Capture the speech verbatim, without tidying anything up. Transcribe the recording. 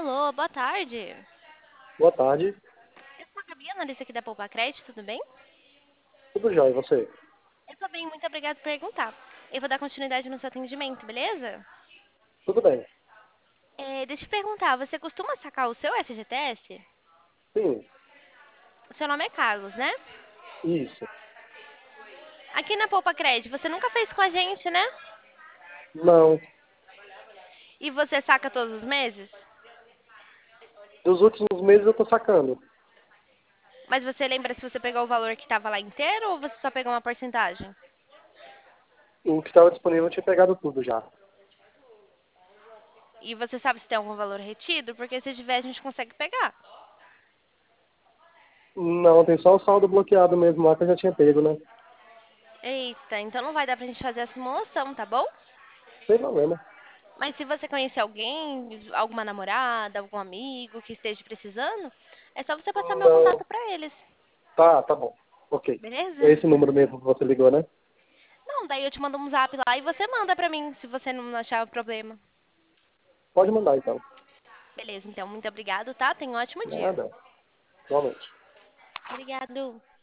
Alô, boa tarde. Boa tarde. Eu sou a Gabi, analista aqui da Poupa Crédito, tudo bem? Tudo jóia, e você? Eu tô bem, muito obrigada por perguntar. Eu vou dar continuidade no seu atendimento, beleza? Tudo bem. É, deixa eu te perguntar, você costuma sacar o seu F G T S? Sim, O seu nome é Carlos, né? isso. Aqui na Poupa Crédito, você nunca fez com a gente, né? Não. E você saca todos os meses? Dos últimos meses eu tô sacando. Mas você lembra se você pegou o valor que estava lá inteiro ou você só pegou uma porcentagem? O que estava disponível eu tinha pegado tudo já. E você sabe se tem algum valor retido? Porque se tiver, a gente consegue pegar. Não, tem só o saldo bloqueado mesmo lá que eu já tinha pego, né? Eita, então não vai dar pra gente fazer a simulação, tá bom? Sem problema. Mas se você conhecer alguém, alguma namorada, algum amigo que esteja precisando, é só você passar meu Não. contato pra eles, Tá, tá bom. Ok. É beleza? esse número mesmo que você ligou, né? Não, daí eu te mando um zap lá e você manda pra mim, se você não achar o problema. Pode mandar então. Beleza, então, muito obrigado, tá? Tenha um ótimo dia. Nada. Igualmente. Obrigado.